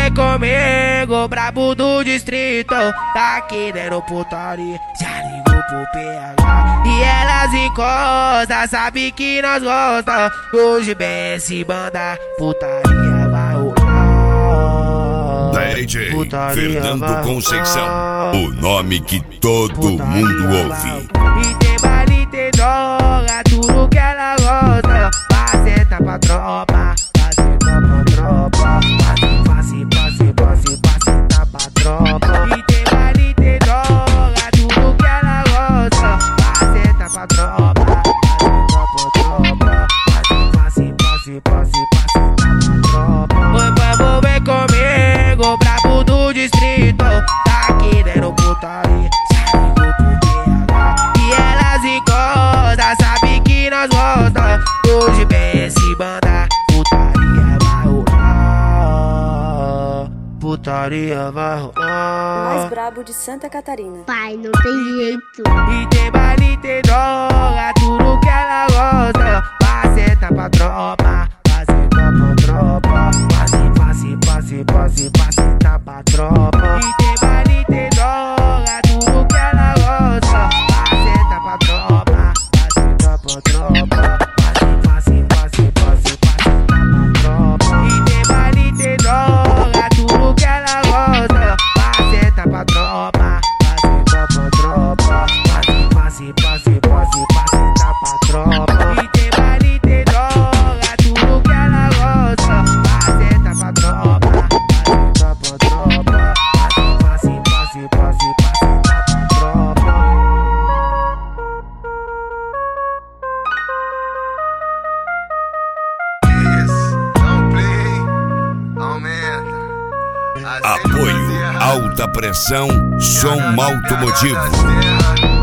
ver comigo, brabo do distrito. Tá aqui dentro putaria, já ligou pro PH. E elas encostam, sabe que nós gostamos. Hoje BS banda, putaria vai rolar. DJ Fernando Conceição, o nome que todo mundo ouve. E tem baile, tem droga, tudo que ela gosta. Faceta pra tropa, faceta pra tropa. Faceta pra tropa. E tem baile, tem droga, tudo que ela gosta. Faceta pra tropa, faceta pra tropa. Faceta pra tropa. Vamos ver comigo, brabo do distrito. Tá aqui dentro putaria, já ligou pro PH. E elas encostam, sabe que nós gostamos. Hoje BS banda, putaria vai rolar. Putaria vai rolar. Mais brabo de Santa Catarina. Pai, não tem jeito. E tem baile, tem droga, tudo que ela gosta. Faceta pra tropa, faceta pra tropa. Faceta pra tropa. E tem baile, tem droga, tudo que ela gosta. Faceta pra tropa, faceta pra tropa. Faceta pra tropa. E tem baile, tem droga, tudo que ela gosta. Faceta pra tropa, faceta pra tropa. Faceta pra tropa. E tem baile, tem droga, tudo que ela gosta. Faceta pra tropa, faceta pra tropa. Faceta pra tropa. Apoio, alta pressão, som automotivo.